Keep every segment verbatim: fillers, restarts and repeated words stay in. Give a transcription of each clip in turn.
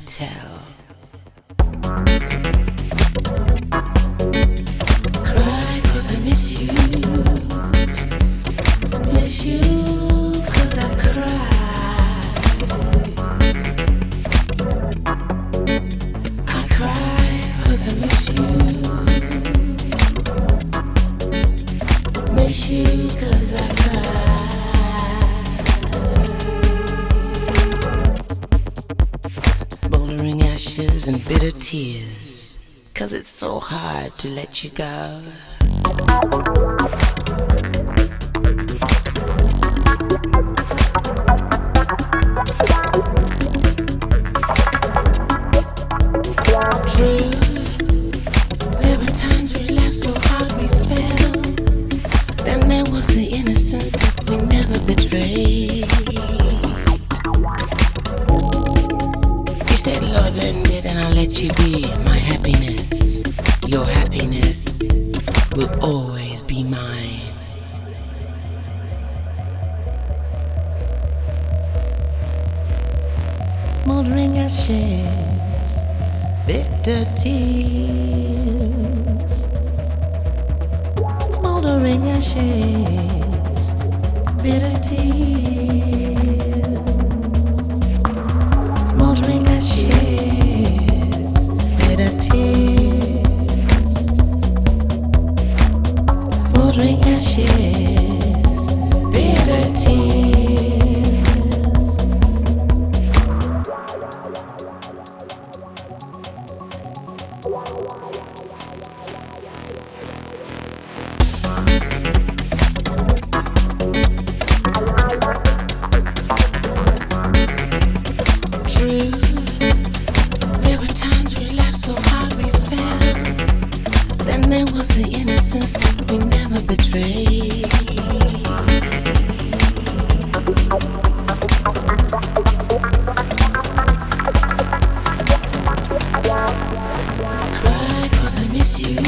tell. Cry 'cause I miss you. Miss you 'cause I cry. I cry 'cause I miss you. Miss you 'cause I cry. Smoldering ashes and bitter tears, 'cause it's so hard to let you go. True, there were times we laughed so hard we fell. Then there was the innocence that we never betrayed. You said love ended and I'll let you be my happiness. Your happiness will always be mine. Smoldering ashes, bitter tears. Smoldering ashes, bitter tears. Smoldering ashes, bitter tears. Smoldering ashes, bitter tears. True, there were times we laughed so hard we fell. Then there was the innocence that we never betrayed. Cry 'cause I miss you.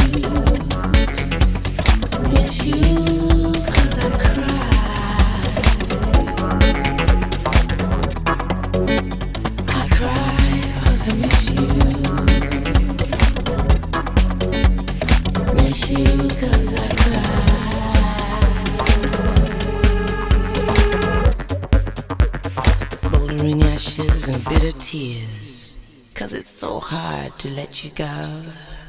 Miss you 'cause I cry. I cry 'cause I miss you. Miss you 'cause I cry. Smoldering ashes and bitter tears, 'cause it's so hard to let you go.